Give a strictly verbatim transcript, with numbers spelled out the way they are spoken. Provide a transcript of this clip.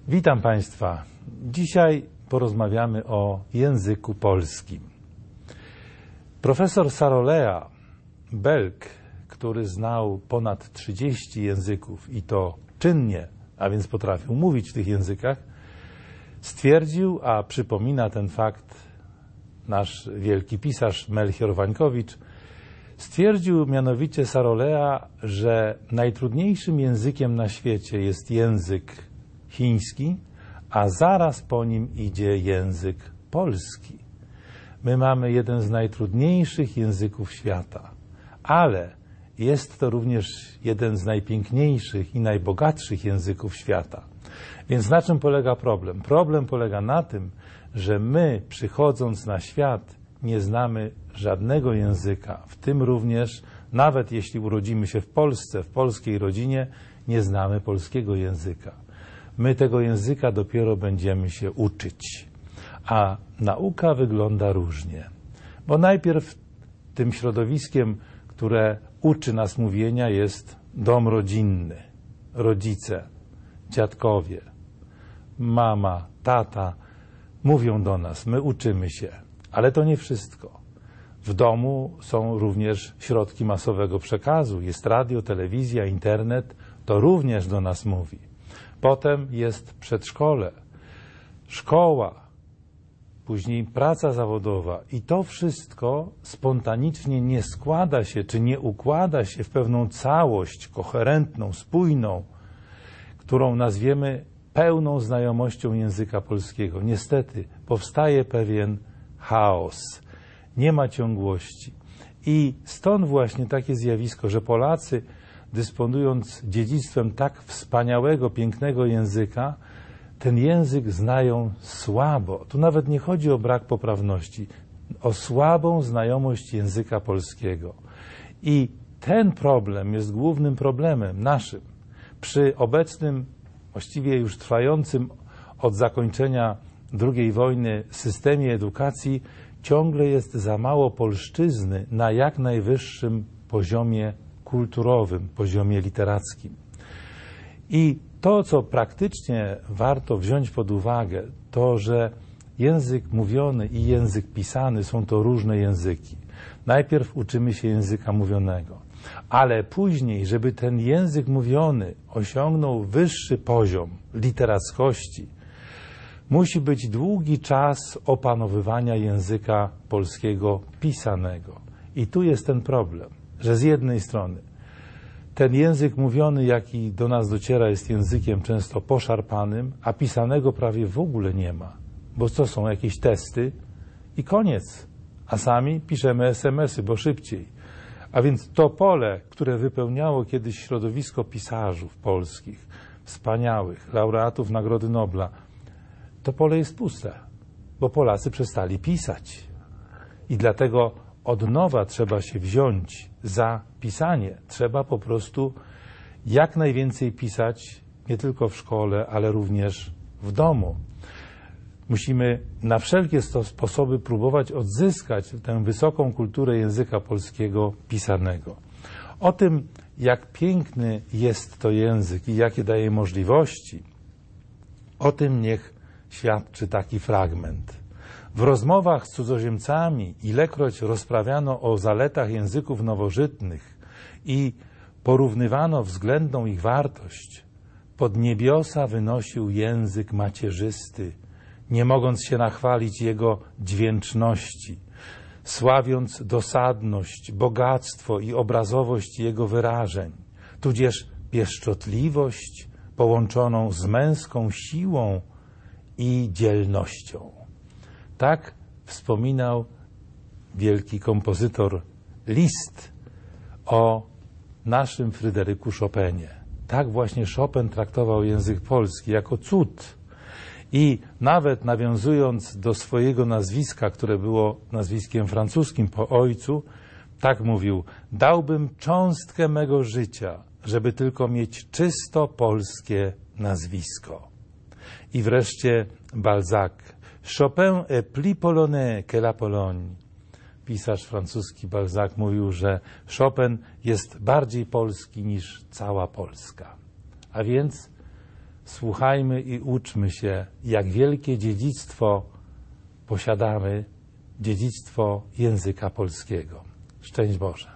Witam Państwa. Dzisiaj porozmawiamy o języku polskim. Profesor Sarolea Belk, który znał ponad trzydzieści języków i to czynnie, a więc potrafił mówić w tych językach, stwierdził, a przypomina ten fakt nasz wielki pisarz Melchior Wańkowicz, stwierdził mianowicie Sarolea, że najtrudniejszym językiem na świecie jest język chiński, a zaraz po nim idzie język polski. My mamy jeden z najtrudniejszych języków świata, ale jest to również jeden z najpiękniejszych i najbogatszych języków świata. Więc na czym polega problem? Problem polega na tym, że my, przychodząc na świat, nie znamy żadnego języka, w tym również, nawet jeśli urodzimy się w Polsce, w polskiej rodzinie, nie znamy polskiego języka. My tego języka dopiero będziemy się uczyć. A nauka wygląda różnie. Bo najpierw tym środowiskiem, które uczy nas mówienia, jest dom rodzinny, rodzice, dziadkowie, mama, tata mówią do nas, my uczymy się. Ale to nie wszystko. W domu są również środki masowego przekazu, jest radio, telewizja, internet, to również do nas mówi. Potem jest przedszkole, szkoła, później praca zawodowa i to wszystko spontanicznie nie składa się, czy nie układa się w pewną całość koherentną, spójną, którą nazwiemy pełną znajomością języka polskiego. Niestety powstaje pewien chaos, nie ma ciągłości. I stąd właśnie takie zjawisko, że Polacy, dysponując dziedzictwem tak wspaniałego, pięknego języka, ten język znają słabo. Tu nawet nie chodzi o brak poprawności, o słabą znajomość języka polskiego. I ten problem jest głównym problemem naszym. Przy obecnym, właściwie już trwającym od zakończenia drugiej wojny systemie edukacji ciągle jest za mało polszczyzny na jak najwyższym poziomie kulturowym, poziomie literackim. I to, co praktycznie warto wziąć pod uwagę, to, że język mówiony i język pisany są to różne języki. Najpierw uczymy się języka mówionego, ale później, żeby ten język mówiony osiągnął wyższy poziom literackości, musi być długi czas opanowywania języka polskiego pisanego. I tu jest ten problem, że z jednej strony ten język mówiony, jaki do nas dociera, jest językiem często poszarpanym, a pisanego prawie w ogóle nie ma, bo to są jakieś testy i koniec, a sami piszemy es em esy, bo szybciej. A więc to pole, które wypełniało kiedyś środowisko pisarzów polskich, wspaniałych, laureatów Nagrody Nobla, to pole jest puste, bo Polacy przestali pisać. I dlatego od nowa trzeba się wziąć za pisanie. Trzeba po prostu jak najwięcej pisać, nie tylko w szkole, ale również w domu. Musimy na wszelkie sposoby próbować odzyskać tę wysoką kulturę języka polskiego pisanego. O tym, jak piękny jest to język i jakie daje możliwości, o tym niech świadczy taki fragment. W rozmowach z cudzoziemcami ilekroć rozprawiano o zaletach języków nowożytnych i porównywano względną ich wartość, pod niebiosa wynosił język macierzysty, nie mogąc się nachwalić jego dźwięczności, sławiąc dosadność, bogactwo i obrazowość jego wyrażeń, tudzież pieszczotliwość połączoną z męską siłą i dzielnością. Tak wspominał wielki kompozytor Liszt o naszym Fryderyku Chopinie. Tak właśnie Chopin traktował język polski jako cud. I nawet nawiązując do swojego nazwiska, które było nazwiskiem francuskim po ojcu, tak mówił: dałbym cząstkę mego życia, żeby tylko mieć czysto polskie nazwisko. I wreszcie Balzac. Chopin est plus polonais que la Pologne. Pisarz francuski Balzac mówił, że Chopin jest bardziej polski niż cała Polska. A więc słuchajmy i uczmy się, jak wielkie dziedzictwo posiadamy, dziedzictwo języka polskiego. Szczęść Boże.